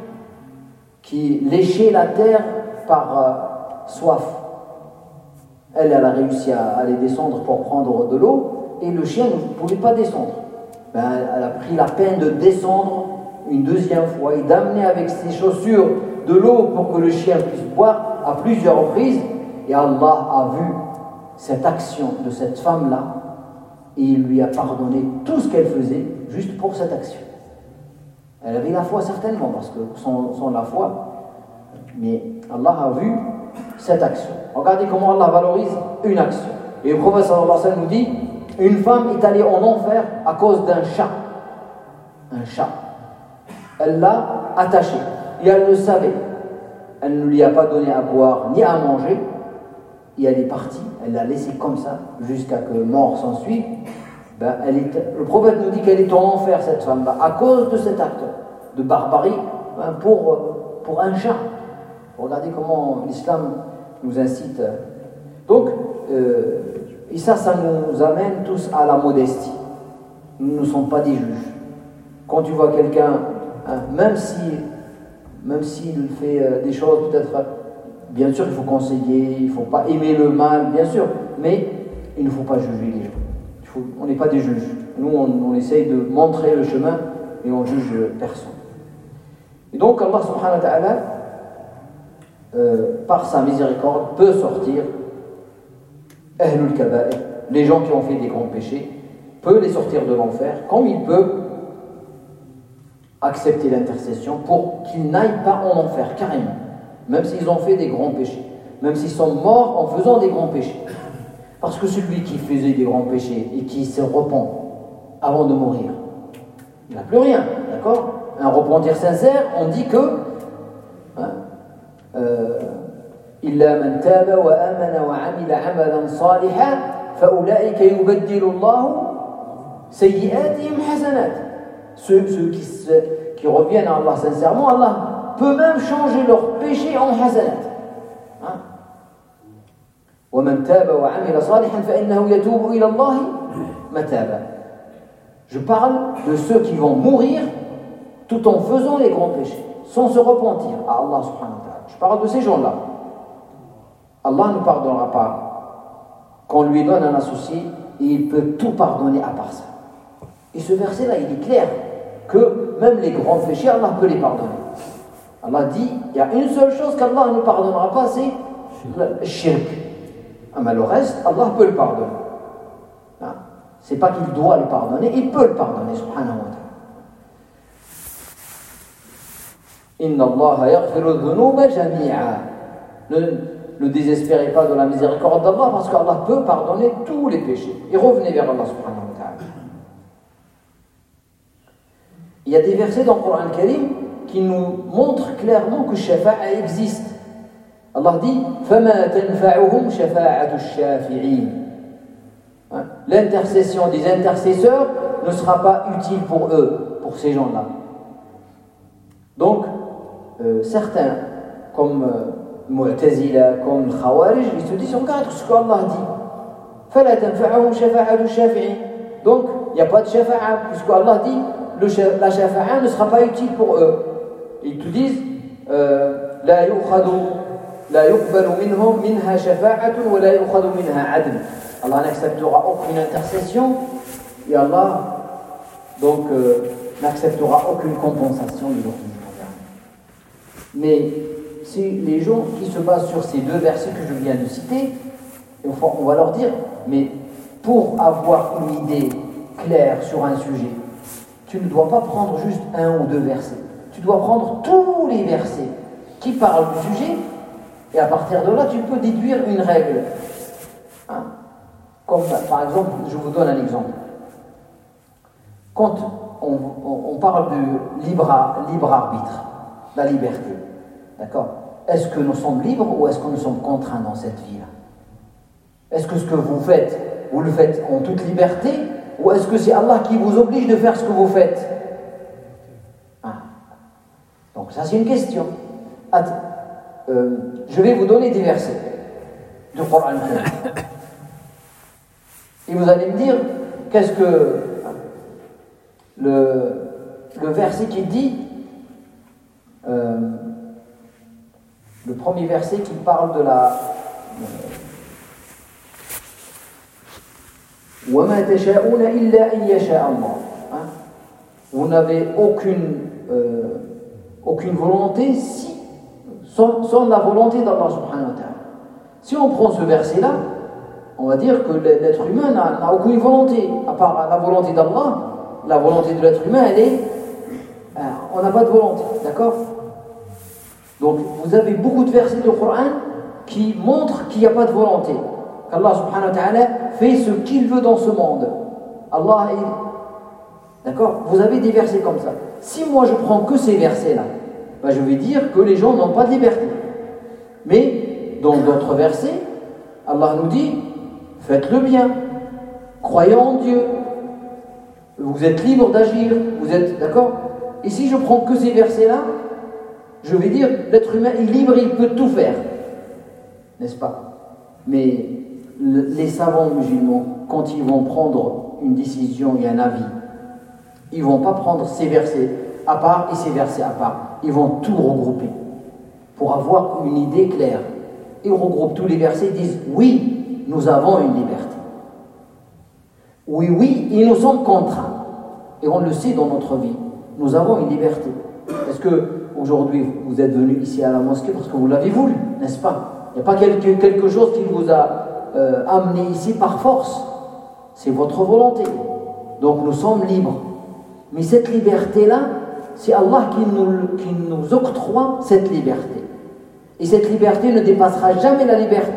qui léchait la terre par euh, soif. Elle, elle a réussi à aller descendre pour prendre de l'eau, et le chien ne pouvait pas descendre. Ben, elle a pris la peine de descendre une deuxième fois et d'amener avec ses chaussures de l'eau pour que le chien puisse boire à plusieurs reprises. Et Allah a vu cette action de cette femme-là et il lui a pardonné tout ce qu'elle faisait juste pour cette action. Elle avait la foi certainement, parce que sans, sans la foi, mais Allah a vu cette action. Regardez comment Allah valorise une action. Et le prophète sallallahu alayhi wa sallam nous dit, une femme est allée en enfer à cause d'un chat. Un chat. Elle l'a attaché. Et elle le savait. Elle ne lui a pas donné à boire ni à manger. Et elle est partie. Elle l'a laissé comme ça jusqu'à que mort s'ensuive. Ben, elle est, le prophète nous dit qu'elle est en enfer, cette femme-là, à cause de cet acte de barbarie ben, pour, pour un chat. Regardez comment l'islam nous incite. Donc, euh, et ça, ça nous amène tous à la modestie. Nous ne sommes pas des juges. Quand tu vois quelqu'un, hein, même si, même s'il fait euh, des choses peut-être, bien sûr, il faut conseiller, il ne faut pas aimer le mal, bien sûr, mais il ne faut pas juger les gens. Il faut, on n'est pas des juges. Nous, on, on essaye de montrer le chemin et on juge personne. Et donc, Allah subhanahu wa ta'ala, euh, par sa miséricorde, peut sortir Ahlul Kaba'ir, les gens qui ont fait des grands péchés, peut les sortir de l'enfer, comme il peut accepter l'intercession pour qu'ils n'aillent pas en enfer, carrément, même s'ils ont fait des grands péchés, même s'ils sont morts en faisant des grands péchés. Parce que celui qui faisait des grands péchés et qui se repent avant de mourir, il n'a plus rien, d'accord? Un repentir sincère, on dit que hein, euh, إلا من تاب وآمن وعمل عملا صالحا فأولئك يبدل الله سيئاتهم حسنات. Ceux, ceux qui, se, qui reviennent à Allah sincèrement, Allah peut même changer leurs péchés en hasanat. Hein? ومن تاب وعمل صالحا فإنه يتوب إلى الله متابا. Je parle de ceux qui vont mourir tout en faisant les grands péchés, sans se repentir à Allah subhanahu wa ta'ala. Je parle de ces gens-là. Allah ne pardonnera pas qu'on lui donne un associé et il peut tout pardonner à part ça. Et ce verset-là, il est clair que même les grands péchés, Allah peut les pardonner. Allah dit, il y a une seule chose qu'Allah ne pardonnera pas, c'est le shirk. Ah, mais le reste, Allah peut le pardonner. Hein? C'est pas qu'il doit le pardonner, il peut le pardonner, subhanahu wa ta'ala. Inna Allah yaghfiru dhunuba jami'a. Ne désespérez pas de la miséricorde d'Allah parce qu'Allah peut pardonner tous les péchés. Et revenez vers Allah subhanahu wa ta'ala. Il y a des versets dans le Coran Karim qui nous montrent clairement que Shafa'a existe. Allah dit فَمَا تَنْفَعُهُمْ شَفَاعَةُ الشَّافِعِينَ. L'intercession des intercesseurs ne sera pas utile pour eux, pour ces gens-là. Donc, euh, certains, comme euh, Mu'tazila, comme le Khawarij, ils se disent, regarde ce qu'Allah dit. فَلَا تَنْفَعُهُمْ شَفَاعَةُ الشَّافِعِينَ. Donc, il n'y a pas de shafa'a, puisque Allah dit, le, la shafa'a ne sera pas utile pour eux. Ils te disent, لا يؤخذ لا يقبل منهم منها شفاعة ولا يؤخذ منها عدل. Allah n'acceptera aucune intercession et Allah donc euh, n'acceptera aucune compensation de leur vie. Mais c'est les gens qui se basent sur ces deux versets que je viens de citer, et on va leur dire, mais pour avoir une idée claire sur un sujet, tu ne dois pas prendre juste un ou deux versets. Tu dois prendre tous les versets qui parlent du sujet, et à partir de là, tu peux déduire une règle. Hein? Comme par exemple, je vous donne un exemple. Quand on, on, on parle de libre, libre arbitre, la liberté, d'accord? Est-ce que nous sommes libres ou est-ce que nous sommes contraints dans cette vie-là? Est-ce que ce que vous faites, vous le faites en toute liberté, ou est-ce que c'est Allah qui vous oblige de faire ce que vous faites? Ah. Donc ça c'est une question. Attends, euh, je vais vous donner des versets du Coran. Et vous allez me dire, qu'est-ce que le, le verset qui dit, euh, le premier verset qui parle de la وَمَا تَشَاءُونَ إِلَّا أَن يَشَاءَ اللَّهُ. Vous n'avez aucune, euh, aucune volonté si, sans, sans la volonté d'Allah subhanahu wa ta'ala. Si on prend ce verset-là, on va dire que l'être humain n'a, n'a aucune volonté, à part la volonté d'Allah. La volonté de l'être humain, elle est... Euh, on n'a pas de volonté, d'accord? Donc, vous avez beaucoup de versets du Coran qui montre qu'il n'y a pas de volonté. Qu'Allah subhanahu wa ta'ala fait ce qu'il veut dans ce monde. Allah est... D'accord? Vous avez des versets comme ça. Si moi je prends que ces versets-là, ben je vais dire que les gens n'ont pas de liberté. Mais dans d'autres versets, Allah nous dit, faites le bien, croyez en Dieu, vous êtes libre d'agir, vous êtes... D'accord? Et si je prends que ces versets-là, je vais dire, l'être humain est libre, il peut tout faire. N'est-ce pas? Mais le, les savants musulmans, quand ils vont prendre une décision et un avis, ils ne vont pas prendre ces versets à part et ces versets à part. Ils vont tout regrouper pour avoir une idée claire. Ils regroupent tous les versets et disent, oui, nous avons une liberté. Oui, oui, et nous sommes contraints. Et on le sait dans notre vie, nous avons une liberté. Est-ce que aujourd'hui vous êtes venu ici à la mosquée parce que vous l'avez voulu, n'est-ce pas? Il n'y a pas quelque, quelque chose qui vous a euh, amené ici par force. C'est votre volonté. Donc nous sommes libres. Mais cette liberté-là, c'est Allah qui nous, qui nous octroie cette liberté. Et cette liberté ne dépassera jamais la liberté,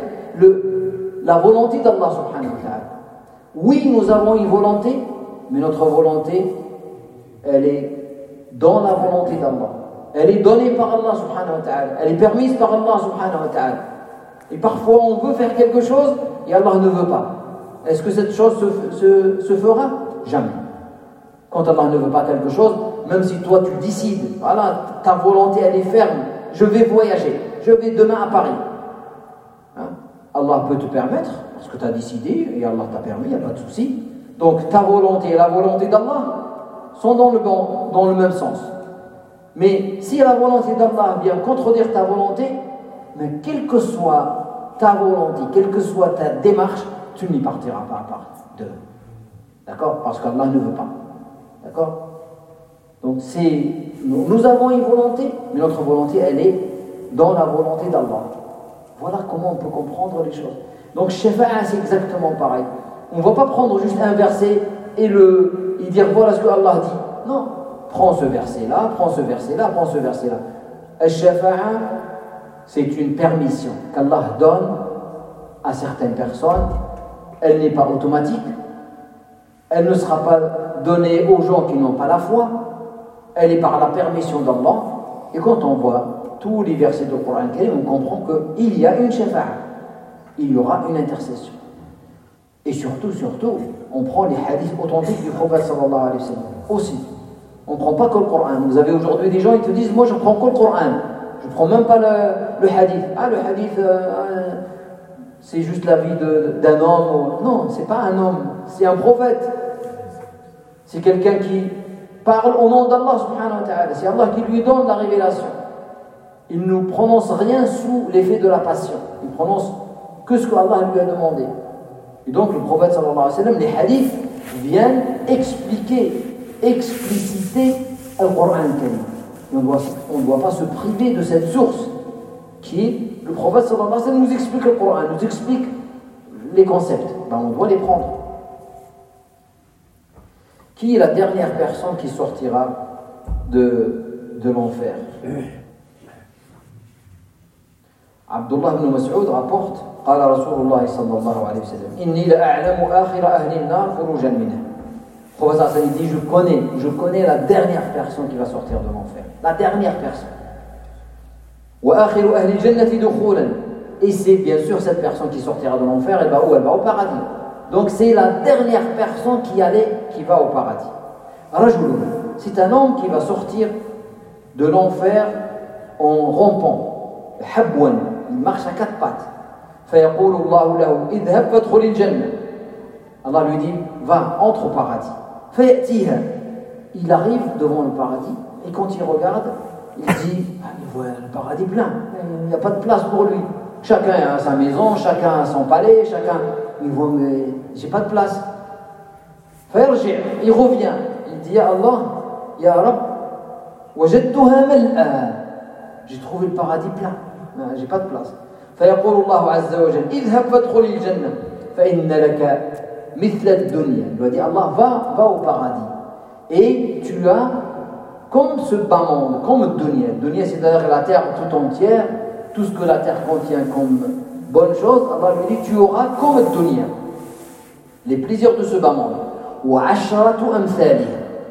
le, la volonté d'Allah subhanahu wa ta'ala. Oui, nous avons une volonté, mais notre volonté, elle est dans la volonté d'Allah. Elle est donnée par Allah subhanahu wa ta'ala. Elle est permise par Allah subhanahu wa ta'ala. Et parfois on veut faire quelque chose et Allah ne veut pas. Est-ce que cette chose se, se, se fera? Jamais. Quand Allah ne veut pas quelque chose, même si toi tu décides, voilà, ta volonté elle est ferme, je vais voyager, je vais demain à Paris. Hein? Allah peut te permettre, parce que tu as décidé, et Allah t'a permis, il n'y a pas de souci. Donc ta volonté et la volonté d'Allah sont dans le, bon, dans le même sens. Mais si la volonté d'Allah vient contredire ta volonté, mais quelle que soit ta volonté, quelle que soit ta démarche, tu n'y partiras pas à part de. D'accord? Parce qu'Allah ne veut pas. D'accord? Donc c'est, nous, nous avons une volonté, mais notre volonté, elle est dans la volonté d'Allah. Voilà comment on peut comprendre les choses. Donc Shafa'a, c'est exactement pareil. On ne va pas prendre juste un verset et, le, et dire voilà ce que Allah dit. Non. Prends ce verset-là, prends ce verset-là, prends ce verset-là. Al-Shafa'a, c'est une permission qu'Allah donne à certaines personnes. Elle n'est pas automatique. Elle ne sera pas donnée aux gens qui n'ont pas la foi. Elle est par la permission d'Allah. Et quand on voit tous les versets du Coran, on comprend qu'il y a une shafa'a. Il y aura une intercession. Et surtout, surtout, on prend les hadiths authentiques du prophète sallallahu alayhi wa sallam. Aussi. On ne prend pas que le Coran. Vous avez aujourd'hui des gens qui te disent, moi je prends que le Coran. Je ne prends même pas le, le hadith. Ah, le hadith, euh, c'est juste la vie de, d'un homme. Ou... Non, ce n'est pas un homme. C'est un prophète. C'est quelqu'un qui parle au nom d'Allah subhanahu wa ta'ala. C'est Allah qui lui donne la révélation. Il ne prononce rien sous l'effet de la passion. Il prononce que ce qu'Allah lui a demandé. Et donc le prophète sallallahu alayhi wa sallam, les hadiths viennent expliquer, expliciter le Coran al-Karim. On ne doit, on doit pas se priver de cette source qui est le prophète sallallahu alayhi wa sallam nous explique le Coran, nous explique les concepts. Ben, on doit les prendre. Qui est la dernière personne qui sortira de, de l'enfer? Abdullah ibn Mas'ud rapporte قال رسول الله صلى الله عليه وسلم إني لأعلم آخر أهل النار خروجا منها. Le prophète sallallahu alayhi wa sallam dit je connais, je connais la dernière personne qui va sortir de l'enfer. La dernière personne. وآخر أهل الجنة دخولا. Et c'est bien sûr cette personne qui sortira de l'enfer, elle va où? Elle va au paradis. Donc c'est la dernière personne qui allait, qui va au paradis. Rajulun, c'est un homme qui va sortir de l'enfer en rampant. Habwan, il marche à quatre pattes. فيقول الله له اذهب فادخل الجنة. Allah lui dit va, entre au paradis. فيأتيها. Il arrive devant le paradis et quand il regarde, il dit ah, il voit le paradis plein, il n'y a pas de place pour lui. Chacun a sa maison, chacun a son palais, chacun. Il voit mais j'ai pas de place. فيرجع, il revient, il dit ya Allah, ya Rab, وجدتها ملأى. J'ai trouvé le paradis plein, j'ai pas de place. فيقول الله عز وجل اذهب فادخل الجنة فإن لك مثل الدنيا. Il lui dit Allah va, va au paradis et tu as comme ce bas monde, comme le dunya. Le dunya c'est-à-dire la terre tout entière, tout ce que la terre contient comme bonne chose, Allah lui dit tu auras comme dunya, les plaisirs de ce bas monde. Wa asharatu amthali.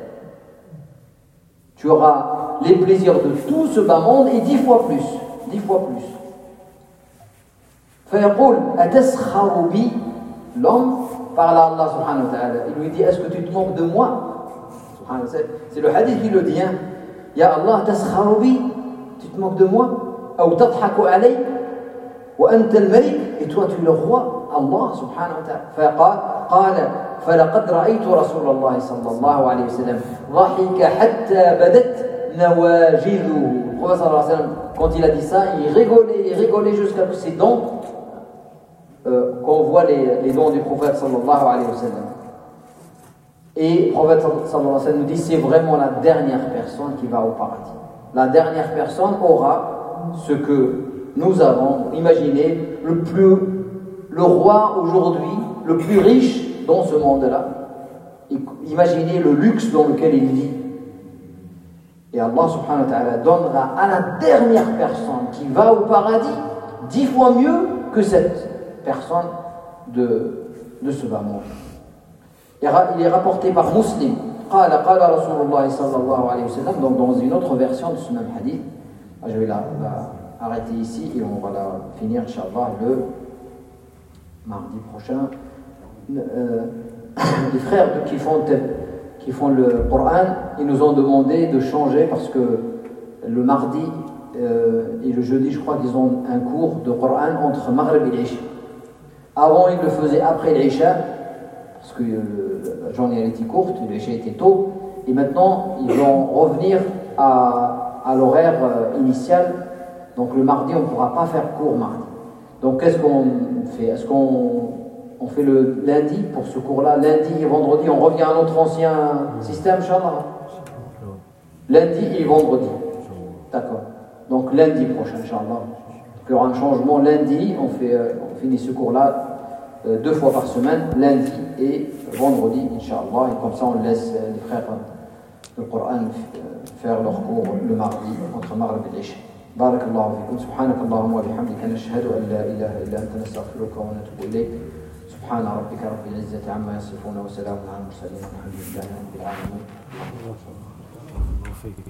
Tu auras les plaisirs de tout ce bas monde et dix fois plus. Dix fois plus. فيقول أتسخر بي. L'homme parle à Allah subhanahu wa ta'ala. Il lui dit est-ce que tu te moques de moi? C'est le hadith qui le dit. Hein. Ya Allah, taskhar bi. Tu te moques de moi? Ou tadhaku alay. Wa anta al-malik. Et toi tu es le roi. Allah subhanahu wa ta'ala. فقال قال فلقد رأيت رسول الله صلى الله عليه وسلم ضحك حتى بدت نواجذه. Le prophète sallallahu alayhi wa sallam, quand il a dit ça, il rigolait, il rigolait jusqu'à ce que ses dents, euh, qu'on voit les, les dents du prophète sallallahu alayhi wa sallam. Et le prophète sallallahu alayhi wa sallam nous dit c'est vraiment la dernière personne qui va au paradis. La dernière personne aura ce que nous avons. Imaginez le plus, le roi aujourd'hui, le plus riche dans ce monde-là. Imaginez le luxe dans lequel il vit. Et Allah subhanahu wa ta'ala donnera à la dernière personne qui va au paradis dix fois mieux que cette personne de, de ce bas monde. Il est rapporté par Muslim. قال قال رسول الله صلى الله عليه وسلم. Donc dans une autre version de ce même hadith. Je vais la, la arrêter ici et on va la finir Inch'Allah le mardi prochain. Euh, les frères qui font qui font le Coran, ils nous ont demandé de changer parce que le mardi euh, et le jeudi, je crois qu'ils ont un cours de Coran entre Maghrib et l'Isha. Avant, ils le faisaient après l'Isha parce que euh, la journée était courte, l'Isha était tôt. Et maintenant, ils vont revenir à, à l'horaire euh, initial. Donc le mardi, on ne pourra pas faire cours mardi. Donc qu'est-ce qu'on fait? Est-ce qu'on on fait le lundi pour ce cours-là? Lundi et vendredi, on revient à notre ancien système, Inch'Allah. Lundi et vendredi. D'accord. Donc lundi prochain, Inch'Allah. Il y aura un changement. Lundi, on, fait, on finit ce cours-là euh, deux fois par semaine, lundi et vendredi, Inch'Allah. Et comme ça, on laisse les frères du Coran faire leur cours le mardi entre Maghrib et l'Isha. بارك الله فيكم سبحانك اللهم وبحمدك نشهد أن لا إله إلا أنت نستغفرك ونتوب إليك سبحان ربك رب العزة عما يصفون وسلام على المرسلين والحمد لله رب العالمين.